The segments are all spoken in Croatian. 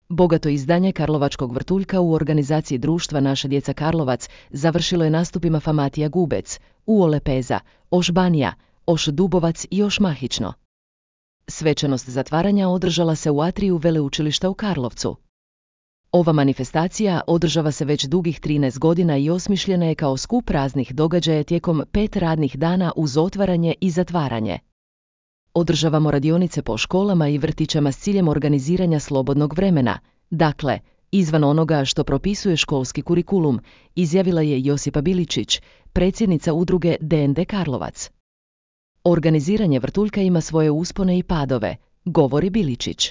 Bogato izdanje Karlovačkog vrtuljka u organizaciji društva Naša djeca Karlovac završilo je nastupima Famatija Gubec, Uo Lepeza, Oš Banija, Oš Dubovac i Oš Mahično. Svečanost zatvaranja održala se u atriju Veleučilišta u Karlovcu. Ova manifestacija održava se već dugih 13 godina i osmišljena je kao skup raznih događaja tijekom 5 radnih dana uz otvaranje i zatvaranje. Održavamo radionice po školama i vrtićama s ciljem organiziranja slobodnog vremena, dakle, izvan onoga što propisuje školski kurikulum, izjavila je Josipa Biličić, predsjednica udruge DND Karlovac. Organiziranje vrtuljka ima svoje uspone i padove, govori Biličić.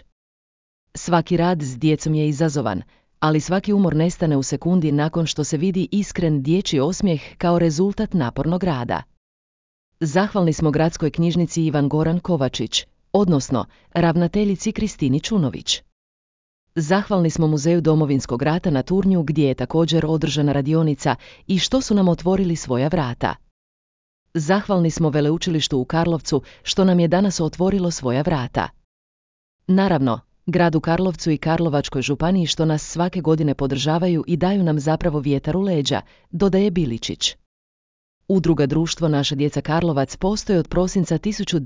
Svaki rad s djecom je izazovan, ali svaki umor nestane u sekundi nakon što se vidi iskren dječji osmijeh kao rezultat napornog rada. Zahvalni smo gradskoj knjižnici Ivan Goran Kovačić, odnosno ravnateljici Kristini Čunović. Zahvalni smo Muzeju Domovinskog rata na Turnju gdje je također održana radionica i što su nam otvorili svoja vrata. Zahvalni smo Veleučilištu u Karlovcu što nam je danas otvorilo svoja vrata. Naravno, gradu Karlovcu i Karlovačkoj županiji što nas svake godine podržavaju i daju nam zapravo vjetar u leđa, dodaje Biličić. Udruga Društvo Naša djeca Karlovac postoji od prosinca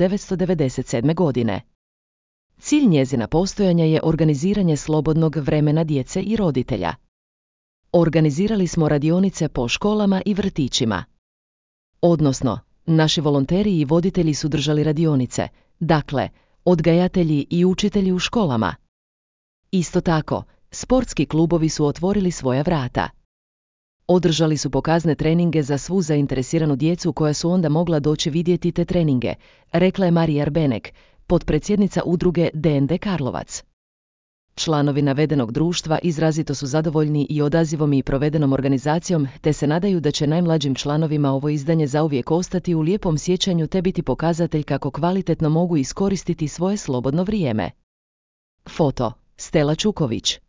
1997. godine. Cilj njezina postojanja je organiziranje slobodnog vremena djece i roditelja. Organizirali smo radionice po školama i vrtićima. Odnosno, naši volonteri i voditelji su držali radionice, dakle, odgajatelji i učitelji u školama. Isto tako, sportski klubovi su otvorili svoja vrata. Održali su pokazne treninge za svu zainteresiranu djecu koja su onda mogla doći vidjeti te treninge, rekla je Marija Arbenek, potpredsjednica udruge DND Karlovac. Članovi navedenog društva izrazito su zadovoljni i odazivom i provedenom organizacijom, te se nadaju da će najmlađim članovima ovo izdanje zauvijek ostati u lijepom sjećanju te biti pokazatelj kako kvalitetno mogu iskoristiti svoje slobodno vrijeme. Foto, Stela Čuković.